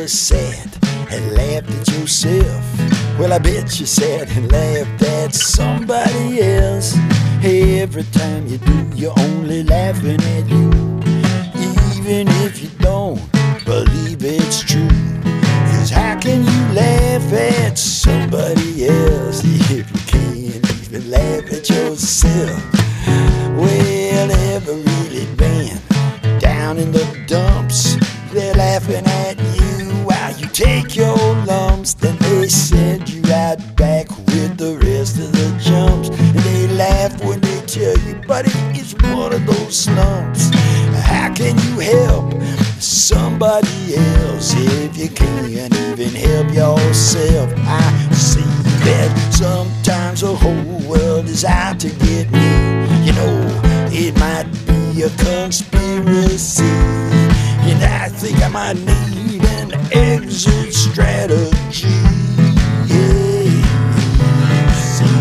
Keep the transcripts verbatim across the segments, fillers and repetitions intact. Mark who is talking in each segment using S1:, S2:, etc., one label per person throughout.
S1: ever sat and laughed at yourself? Well, I bet you sat and laughed at somebody else. Hey, every time you do, you're only laughing at you, even if you don't believe it's true. 'Cause how can you laugh at somebody else if you can't even laugh at yourself? Well, ever really been down in the dumps? They're laughing at you while you take your lumps. Then they send you right back with the rest of the jumps. And they laugh when they tell you, buddy, it's one of those slumps. How can you help somebody else if you can't even help yourself? I see that sometimes the whole world is out to get me. You know, it might be a conspiracy, and I think I might need an exit strategy. Yeah. See,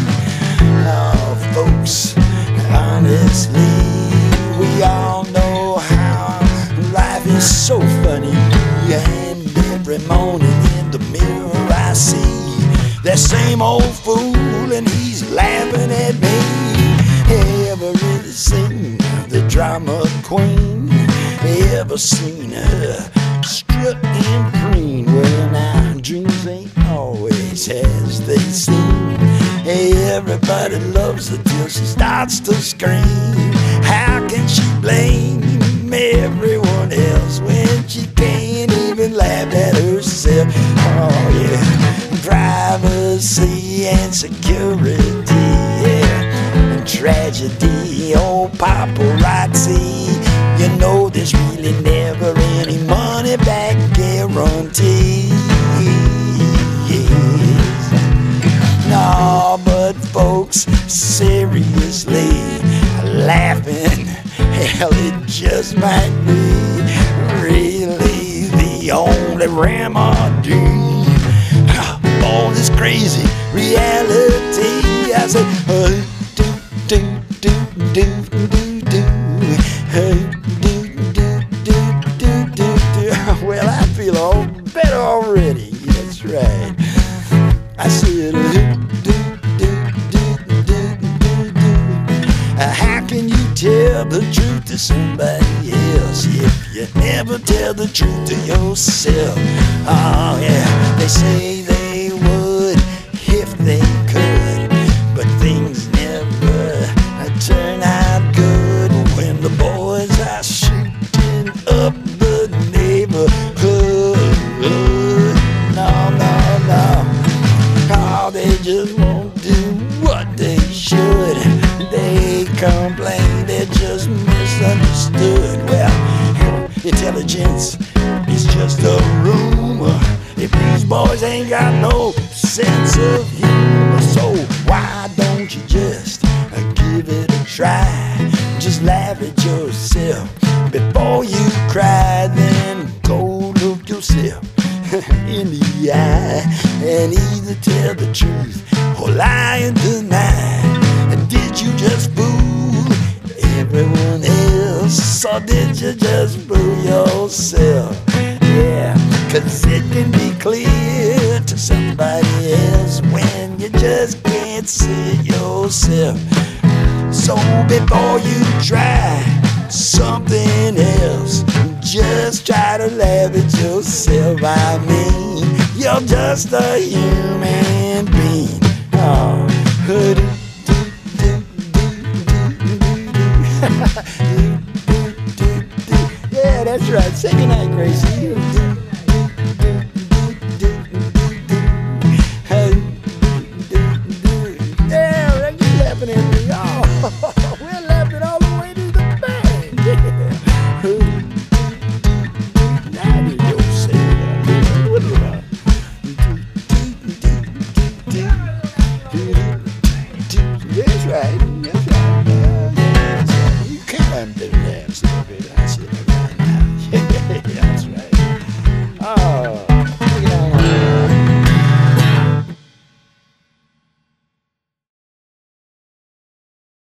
S1: oh, folks, honestly, we all know how life is so funny. And every morning in the mirror I see that same old fool, and he's laughing at me. Ever really seen the drama queen? Ever seen her strut and preen? Well, now dreams ain't always as they seem. Hey, everybody loves her till she starts to scream. How can she blame everyone else when she can't even laugh at herself? Oh yeah, privacy and security, yeah, and tragedy, oh paparazzi. You know there's really never any money back guarantee. No, but folks, seriously, laughing, hell, it just might be really the only remedy. All this crazy reality, I say, oh, do, do, do, do, do, do, hey, do, do, do, do, do, do. Well, I feel all better already. That's right. I said, do, do, do, do, do, do, do. How can you tell the truth to somebody else if you never tell the truth to yourself? Oh yeah, they say they would if they could, but things never turn out good when the boys are shooting up the neighborhood. No, no, no. Oh, they just won't do what they should. They complain, they're just misunderstood. Well, intelligence is just a rumor if these boys ain't got no sense of humor. So why don't you just give it a try? Just laugh at yourself before you cry. Then go look yourself in the eye and either tell the truth or lie and deny. And did you just fool everyone else, or did you just fool yourself? Yeah, 'cause it can be clear to somebody else when you just can't see it yourself. So before you try something else, just try to laugh at yourself. I mean, you're just a human being. Oh, yeah, that's right. Say goodnight, Gracie.